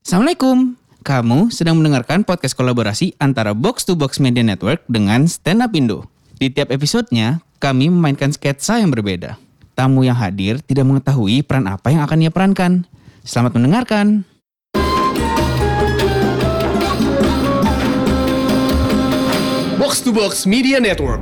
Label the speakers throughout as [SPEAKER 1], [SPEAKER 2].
[SPEAKER 1] Assalamualaikum. Kamu sedang mendengarkan podcast kolaborasi antara Box to Box Media Network dengan Stand Up Indo. Di tiap episodenya, kami memainkan sketsa yang berbeda. Tamu yang hadir tidak mengetahui peran apa yang akan ia perankan. Selamat mendengarkan.
[SPEAKER 2] Box to Box Media Network.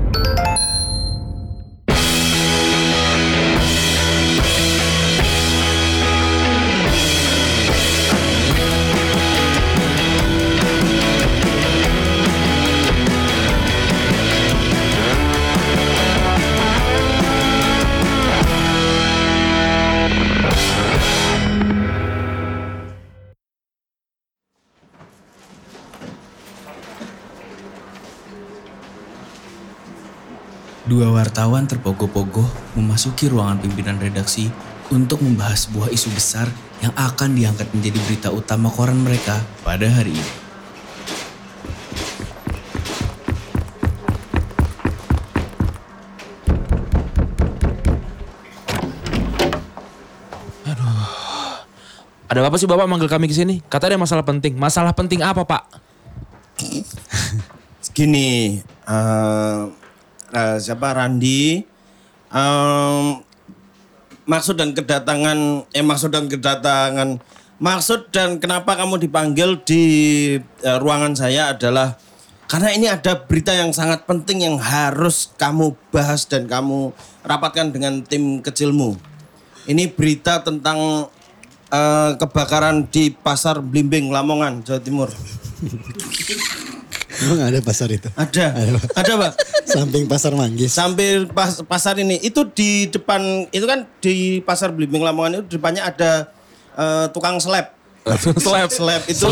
[SPEAKER 3] Dua wartawan terpogoh-pogoh memasuki ruangan pimpinan redaksi untuk membahas sebuah isu besar yang akan diangkat menjadi berita utama koran mereka pada hari ini.
[SPEAKER 4] Ada apa sih Bapak manggil kami ke sini? Katanya ada masalah penting. Masalah penting apa, Pak?
[SPEAKER 5] Gini, siapa Randi? Maksud dan kenapa kamu dipanggil di ruangan saya adalah karena ini ada berita yang sangat penting yang harus kamu bahas dan kamu rapatkan dengan tim kecilmu. Ini berita tentang kebakaran di Pasar Blimbing, Lamongan, Jawa Timur.
[SPEAKER 6] Emang ada pasar itu?
[SPEAKER 5] Ada Pak.
[SPEAKER 6] Samping pasar Manggis.
[SPEAKER 5] Sampai pasar ini, itu di depan, itu kan di Pasar Blimbing Lamongan itu depannya ada tukang slab. Slab itu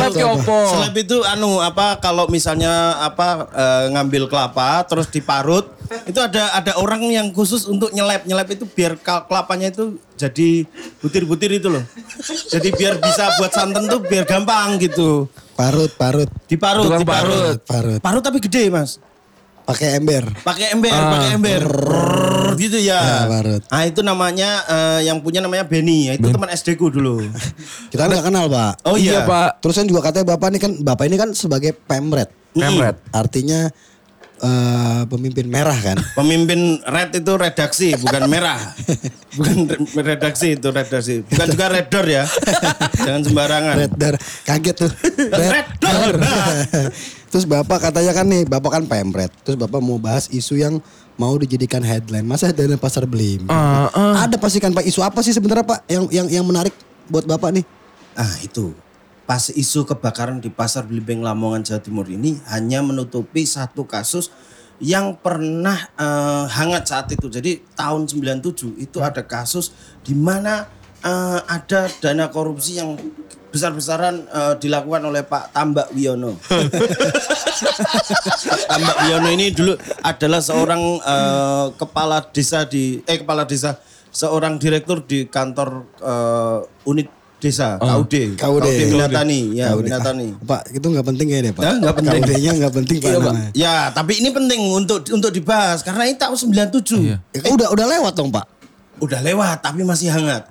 [SPEAKER 5] kalau misalnya ngambil kelapa terus diparut, itu ada orang yang khusus untuk nyelap itu biar kelapanya itu jadi butir-butir itu loh. Jadi biar bisa buat santan tuh biar gampang gitu.
[SPEAKER 6] Parut.
[SPEAKER 5] Diparut. Parut tapi gede, Mas.
[SPEAKER 6] Pakai ember.
[SPEAKER 5] Pakai ember. Gitu ya.
[SPEAKER 6] Parut.
[SPEAKER 5] Nah itu namanya yang punya namanya Benny. Itu teman SD ku dulu.
[SPEAKER 6] Kita nggak kenal, Pak.
[SPEAKER 5] Oh iya,
[SPEAKER 4] Pak.
[SPEAKER 6] Terus kan juga katanya Bapak ini kan sebagai pemret.
[SPEAKER 4] Pemret.
[SPEAKER 6] Artinya pemimpin merah kan.
[SPEAKER 5] Pemimpin red itu redaksi, bukan merah. Bukan redaksi itu redaksi. Bukan juga redor ya. Jangan sembarangan.
[SPEAKER 6] Redor. Kaget tuh.
[SPEAKER 5] Redor.
[SPEAKER 6] Terus Bapak katanya kan nih, Bapak kan pemret. Terus Bapak mau bahas isu yang mau dijadikan headline. Masa headline Pasar Blimbing? Ada pasti kan Pak, isu apa sih sebenarnya Pak yang menarik buat Bapak nih?
[SPEAKER 5] Itu. Pas isu kebakaran di Pasar Blimbing Lamongan Jawa Timur ini hanya menutupi satu kasus yang pernah hangat saat itu. Jadi tahun 97 itu ada kasus di mana ada dana korupsi yang besar-besaran dilakukan oleh Pak Tambak Wiono. Tambak Wiono ini dulu adalah seorang kepala desa, seorang direktur di kantor unit desa KUD Minatani ya. Minatani.
[SPEAKER 6] Pak itu nggak penting ya deh Pak.
[SPEAKER 5] Nggak penting.
[SPEAKER 6] KUD-nya nggak penting Pak.
[SPEAKER 5] Ya tapi ini penting untuk dibahas karena ini tahun 97.
[SPEAKER 4] Iya.
[SPEAKER 6] Udah lewat dong Pak.
[SPEAKER 5] Udah lewat tapi masih hangat.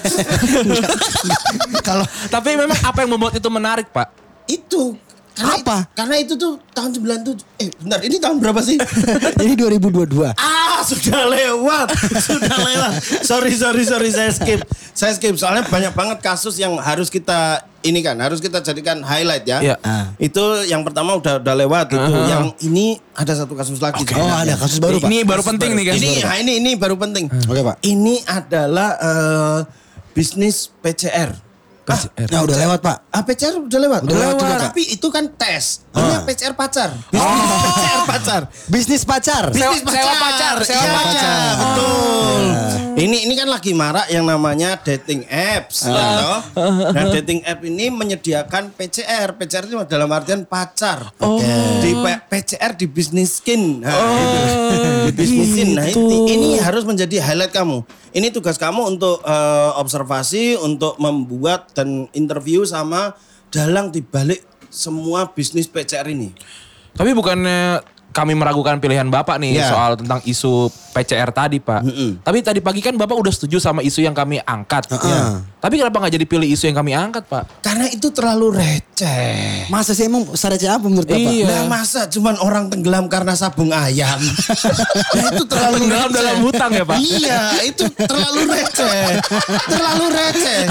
[SPEAKER 4] Tapi memang apa yang membuat itu menarik, Pak?
[SPEAKER 5] Itu
[SPEAKER 6] Apa?
[SPEAKER 5] Karena itu tuh tahun 97. Bentar, ini tahun berapa sih?
[SPEAKER 6] Ini 2022.
[SPEAKER 5] Sudah lewat. Sorry, saya skip. Soalnya banyak banget kasus yang harus kita jadikan highlight ya.
[SPEAKER 4] Iya.
[SPEAKER 5] Itu yang pertama udah lewat itu. Yang ini ada satu kasus lagi.
[SPEAKER 6] Oh, ada kasus baru Pak.
[SPEAKER 4] Ini baru penting nih, guys.
[SPEAKER 5] Ini baru penting.
[SPEAKER 6] Oke, Pak.
[SPEAKER 5] Ini adalah bisnis PCR.
[SPEAKER 6] Ya udah lewat Pak.
[SPEAKER 5] PCR udah lewat.
[SPEAKER 6] Udah lewat juga, Pak.
[SPEAKER 5] Tapi itu kan tes. Ini PCR pacar. PCR pacar.
[SPEAKER 6] Bisnis pacar.
[SPEAKER 4] Sewa pacar.
[SPEAKER 5] Betul. Ini kan lagi marak yang namanya dating apps. Nah dating app ini menyediakan PCR. PCR itu dalam artian pacar. Di PCR di bisniskin. Di bisnisin. Nah ini harus menjadi highlight kamu. Ini tugas kamu untuk observasi, untuk membuat dan interview sama dalang di balik semua bisnis PCR ini.
[SPEAKER 4] Tapi bukannya kami meragukan pilihan Bapak nih
[SPEAKER 5] Ya.
[SPEAKER 4] soal tentang isu PCR tadi Pak. Tapi tadi pagi kan Bapak udah setuju sama isu yang kami angkat. Ya. Tapi kenapa gak jadi pilih isu yang kami angkat Pak?
[SPEAKER 5] Karena itu terlalu receh.
[SPEAKER 6] Masa sih emang receh apa menurut Bapak?
[SPEAKER 4] Iya.
[SPEAKER 5] Nah masa cuman orang tenggelam karena sabung ayam. Nah itu terlalu
[SPEAKER 4] Tenggelam
[SPEAKER 5] receh.
[SPEAKER 4] dalam hutang ya, Pak?
[SPEAKER 5] Iya itu terlalu receh. Terlalu receh.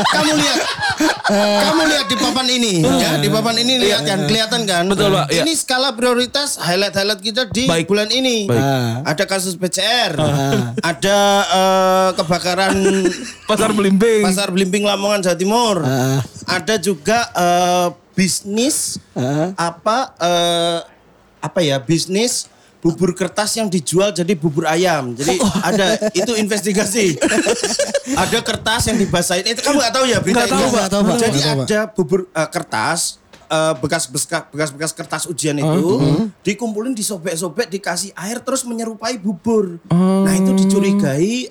[SPEAKER 5] Kamu lihat di papan ini. Ya, di papan ini lihat kan, kelihatan kan.
[SPEAKER 4] Betul, Pak, iya.
[SPEAKER 5] Ini skala prioritas highlight kita di
[SPEAKER 4] Baik.
[SPEAKER 5] bulan ini.
[SPEAKER 4] Baik.
[SPEAKER 5] Ada kasus PCR. Ada kebakaran
[SPEAKER 4] Pasar Belimbing.
[SPEAKER 5] Pasar Belimbing Lamongan Jawa Timur. Ada juga bisnis bisnis bubur kertas yang dijual jadi bubur ayam. Jadi ada itu investigasi. Ada kertas yang dibasahin. Itu kamu nggak tahu ya berita
[SPEAKER 4] Nggak tahu,
[SPEAKER 5] ini?
[SPEAKER 4] Pak.
[SPEAKER 5] Jadi
[SPEAKER 6] Nggak tahu, Pak.
[SPEAKER 5] ada bubur kertas bekas kertas ujian itu dikumpulin disobek-sobek dikasih air terus menyerupai bubur. Nah itu dicurigai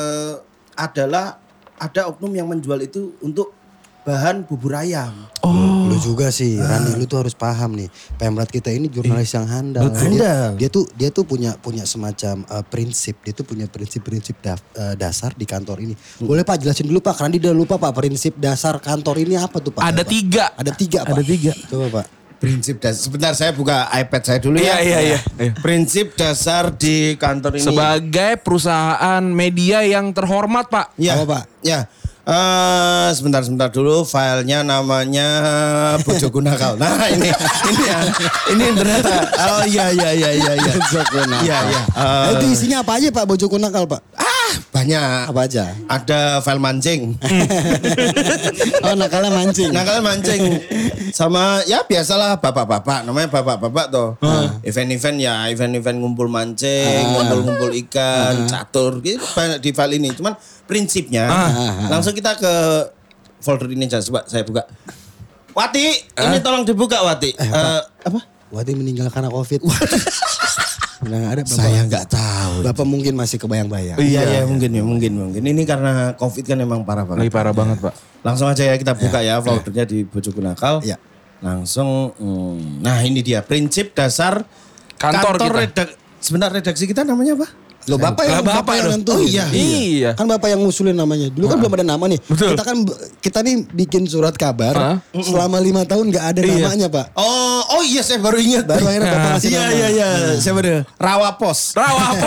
[SPEAKER 5] adalah ada oknum yang menjual itu untuk bahan bubur ayam.
[SPEAKER 6] Lu juga sih, Rani, lu tuh harus paham nih. Pemret kita ini jurnalis yang handal.
[SPEAKER 5] Handal.
[SPEAKER 6] Dia tuh punya semacam prinsip. Dia tuh punya prinsip-prinsip dasar di kantor ini. Boleh Pak jelasin dulu Pak, karena dia udah lupa Pak prinsip dasar kantor ini apa tuh Pak?
[SPEAKER 4] Ada
[SPEAKER 6] Pak?
[SPEAKER 4] 3.
[SPEAKER 6] Ada 3 Pak.
[SPEAKER 4] Ada 3.
[SPEAKER 6] Coba Pak.
[SPEAKER 5] Prinsip dasar. Sebentar saya buka iPad saya dulu ya.
[SPEAKER 4] Iya.
[SPEAKER 5] Prinsip dasar di kantor ini.
[SPEAKER 4] Sebagai perusahaan media yang terhormat Pak.
[SPEAKER 5] Ya,
[SPEAKER 6] Apa, Pak?
[SPEAKER 5] Ya. Sebentar dulu filenya namanya Bojoku Nakal. Nah ini ya. Ini ternyata. Oh iya.
[SPEAKER 6] Bojoku Nakal.
[SPEAKER 5] Iya.
[SPEAKER 6] Itu isinya apa aja Pak Bojoku Nakal Pak?
[SPEAKER 5] Banyak.
[SPEAKER 6] Apa aja?
[SPEAKER 5] Ada file mancing.
[SPEAKER 6] Oh nakalnya mancing.
[SPEAKER 5] Nakal mancing. Sama ya biasalah bapak-bapak. Namanya bapak-bapak toh. Event-event ngumpul mancing, ngumpul ikan, catur. Gitu banyak di file ini. Cuman prinsipnya langsung kita ke folder ini aja. Coba saya buka. Wati, ini tolong dibuka Wati. Apa?
[SPEAKER 6] Wati meninggal karena COVID. Udah gak ada Bapak.
[SPEAKER 5] Saya nggak tahu.
[SPEAKER 6] Bapak mungkin masih kebayang-bayang.
[SPEAKER 5] Iya mungkin. Ini karena COVID kan emang parah banget.
[SPEAKER 4] Lagi parah banget Pak.
[SPEAKER 5] Langsung aja ya kita buka ya foldernya di Bojoku Nakal.
[SPEAKER 6] Iya.
[SPEAKER 5] Langsung. Nah ini dia prinsip dasar
[SPEAKER 4] Kantor kita.
[SPEAKER 5] Sebentar redaksi kita namanya apa?
[SPEAKER 6] Loh Bapak yang nentuin.
[SPEAKER 5] Oh iya.
[SPEAKER 4] Iya.
[SPEAKER 6] Kan Bapak yang ngusulin namanya. Dulu kan belum ada nama nih.
[SPEAKER 4] Betul.
[SPEAKER 6] Kita nih bikin surat kabar selama 5 tahun gak ada namanya Pak.
[SPEAKER 5] Oh iya saya baru ingat.
[SPEAKER 6] Baru akhirnya Bapak ngasih nama.
[SPEAKER 5] Iya. Saya baru. Rawapos.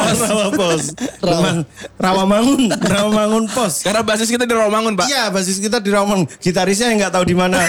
[SPEAKER 5] Rawamangun Pos.
[SPEAKER 4] Karena basis kita di Rawamangun Pak.
[SPEAKER 5] Iya basis kita di Rawamangun. Gitarisnya nggak tahu di mana.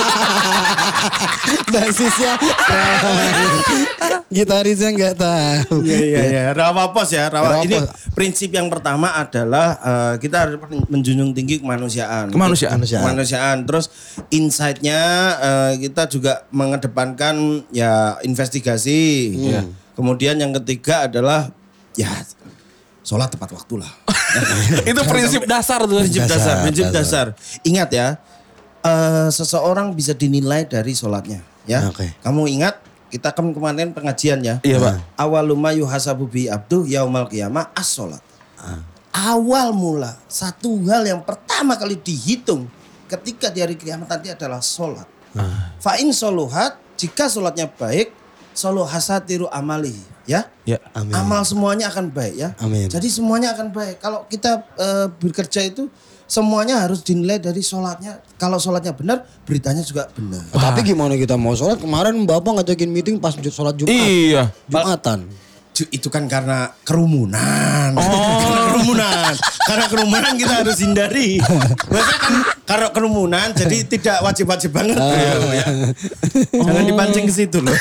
[SPEAKER 6] Basisnya gitarisnya gak tahu.
[SPEAKER 5] Iya. Rawapos ya.
[SPEAKER 6] Rawapos.
[SPEAKER 5] Ini prinsip yang pertama adalah kita harus menjunjung tinggi kemanusiaan. Kemanusiaan. Terus insight-nya kita juga mengedepankan ya investigasi. Kemudian yang ketiga adalah ya sholat tepat waktu lah.
[SPEAKER 4] Itu prinsip dasar tuh.
[SPEAKER 5] Prinsip dasar. Ingat ya, seseorang bisa dinilai dari sholatnya. Ya,
[SPEAKER 6] Oke.
[SPEAKER 5] kamu ingat? Kita kan kemarin pengajian ya.
[SPEAKER 4] Iya Pak.
[SPEAKER 5] Awaluma yuhasabu bi abdu yaumal qiyamah as-sholat. Awal mula satu hal yang pertama kali dihitung ketika di hari kiamat nanti adalah sholat. Fa'in soluhat, jika sholatnya baik, soluhasatiru amali. Ya,
[SPEAKER 4] Ya.
[SPEAKER 6] Amin.
[SPEAKER 5] amal semuanya akan baik ya.
[SPEAKER 6] Amin.
[SPEAKER 5] Jadi semuanya akan baik. Kalau kita bekerja itu semuanya harus dinilai dari sholatnya. Kalau sholatnya benar, beritanya juga benar.
[SPEAKER 6] Tapi gimana kita mau sholat? Kemarin Bapak ngajakin meeting pas sholat Jumat.
[SPEAKER 4] Iya.
[SPEAKER 6] Jumatan.
[SPEAKER 5] Itu kan karena kerumunan. Karena kerumunan kita harus hindari. Biasanya kan karena kerumunan jadi tidak wajib-wajib banget. Jangan dipancing ke situ loh.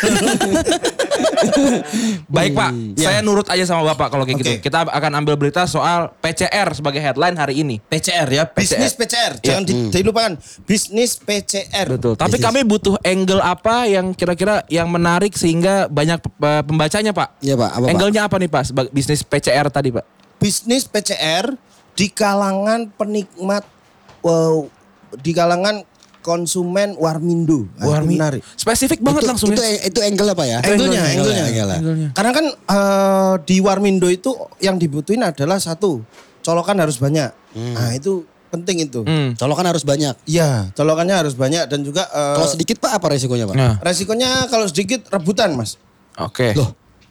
[SPEAKER 4] Baik Pak, saya nurut aja sama Bapak kalau kayak gitu.
[SPEAKER 5] Oke.
[SPEAKER 4] Kita akan ambil berita soal PCR sebagai headline hari ini.
[SPEAKER 5] PCR ya, bisnis PCR. Jangan dilupakan, bisnis PCR.
[SPEAKER 4] Betul. Tapi kami butuh angle apa yang kira-kira yang menarik sehingga banyak pembacanya Pak.
[SPEAKER 6] Iya Pak, apa Pak?
[SPEAKER 4] Angle-nya apa nih Pak? Sebagai bisnis PCR tadi Pak.
[SPEAKER 5] Bisnis PCR di kalangan penikmat, di kalangan konsumen Warmindo. Nah, itu menarik.
[SPEAKER 4] Spesifik banget langsung
[SPEAKER 6] itu,
[SPEAKER 4] ya.
[SPEAKER 6] itu angle apa ya?
[SPEAKER 5] Angle-nya. Karena kan di Warmindo itu yang dibutuhin adalah satu, colokan harus banyak. Nah itu penting itu.
[SPEAKER 6] Colokan harus banyak.
[SPEAKER 5] Iya, colokannya harus banyak dan juga
[SPEAKER 6] Kalau sedikit Pak apa resikonya Pak?
[SPEAKER 4] Nah,
[SPEAKER 5] resikonya kalau sedikit rebutan Mas.
[SPEAKER 4] oke.
[SPEAKER 6] Loh,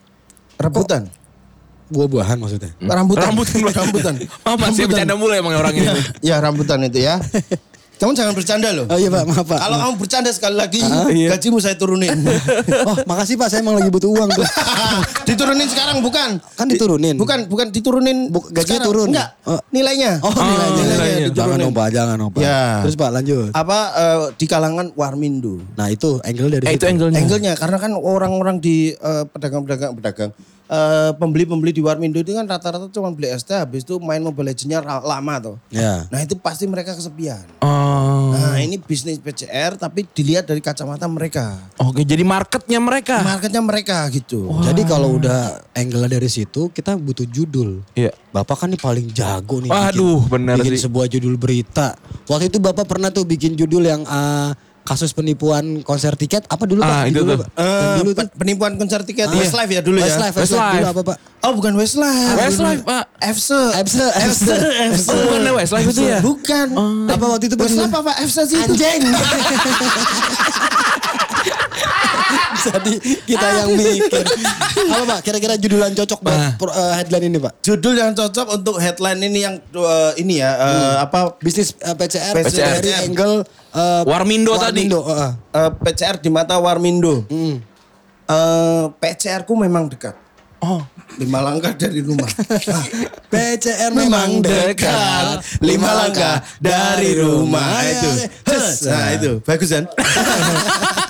[SPEAKER 5] Rebutan.
[SPEAKER 6] Buah-buahan maksudnya.
[SPEAKER 5] Rambutan.
[SPEAKER 4] Rambutan. Maaf Pak, saya bercanda mulai emang orang ini.
[SPEAKER 5] Ya rambutan itu ya. Kamu jangan bercanda loh.
[SPEAKER 6] Oh iya Pak, maaf Pak.
[SPEAKER 5] Kalau kamu bercanda sekali lagi,
[SPEAKER 4] Iya.
[SPEAKER 5] gajimu saya turunin.
[SPEAKER 6] Oh makasih Pak, saya emang lagi butuh uang tuh.
[SPEAKER 5] Diturunin sekarang bukan?
[SPEAKER 6] Kan diturunin.
[SPEAKER 5] Bukan diturunin.
[SPEAKER 6] Gajinya
[SPEAKER 5] sekarang.
[SPEAKER 6] turun.
[SPEAKER 5] Enggak,
[SPEAKER 6] Oh.
[SPEAKER 5] nilainya.
[SPEAKER 6] Oh nilainya.
[SPEAKER 4] nilainya.
[SPEAKER 6] Jangan
[SPEAKER 5] diturunin.
[SPEAKER 6] jangan Pak.
[SPEAKER 5] Ya.
[SPEAKER 6] Terus Pak lanjut.
[SPEAKER 5] Apa di kalangan Warmindo.
[SPEAKER 6] Nah itu angle dari
[SPEAKER 4] Itu
[SPEAKER 6] situ.
[SPEAKER 4] angle-nya.
[SPEAKER 5] Karena kan orang-orang di pedagang pembeli-pembeli di Warmindo itu kan rata-rata cuma beli ST habis itu main Mobile Legends-nya lama tuh.
[SPEAKER 6] Ya.
[SPEAKER 5] Nah itu pasti mereka kesepian.
[SPEAKER 4] Oh.
[SPEAKER 5] Nah ini bisnis PCR tapi dilihat dari kacamata mereka.
[SPEAKER 4] Oke, jadi marketnya mereka.
[SPEAKER 5] Marketnya mereka gitu.
[SPEAKER 6] Jadi kalau udah angle dari situ kita butuh judul.
[SPEAKER 4] Iya.
[SPEAKER 6] Bapak kan nih paling jago nih.
[SPEAKER 4] Waduh, bener
[SPEAKER 6] bikin
[SPEAKER 4] sih.
[SPEAKER 6] sebuah judul berita. Waktu itu Bapak pernah tuh bikin judul yang kasus penipuan konser tiket. Apa dulu Pak?
[SPEAKER 4] Itu
[SPEAKER 6] Judulnya,
[SPEAKER 4] tuh.
[SPEAKER 6] Pak? Yang dulu tuh.
[SPEAKER 5] Penipuan konser tiket Westlife ya dulu ya.
[SPEAKER 6] Westlife.
[SPEAKER 4] Westlife.
[SPEAKER 6] Dulu apa Pak?
[SPEAKER 5] Oh bukan Westlife.
[SPEAKER 4] Westlife, Pak.
[SPEAKER 5] FC.
[SPEAKER 4] Oh, bukan Westlife itu ya?
[SPEAKER 5] Bukan.
[SPEAKER 6] Apa waktu itu Pak?
[SPEAKER 5] Westlife apa FC sih itu?
[SPEAKER 6] Anjing. Jadi kita yang mikir. Apa Pak? Kira-kira judul yang cocok buat headline ini Pak?
[SPEAKER 5] Judul yang cocok untuk headline ini yang ini ya apa
[SPEAKER 6] Bisnis PCR,
[SPEAKER 5] PCR.
[SPEAKER 6] dari angle
[SPEAKER 4] Warmindo tadi.
[SPEAKER 5] PCR di mata Warmindo. PCR ku memang dekat.
[SPEAKER 4] Oh.
[SPEAKER 5] 5 langkah dari rumah.
[SPEAKER 6] PCR memang dekat
[SPEAKER 5] 5 langkah dari rumah itu. Nah itu bagus kan?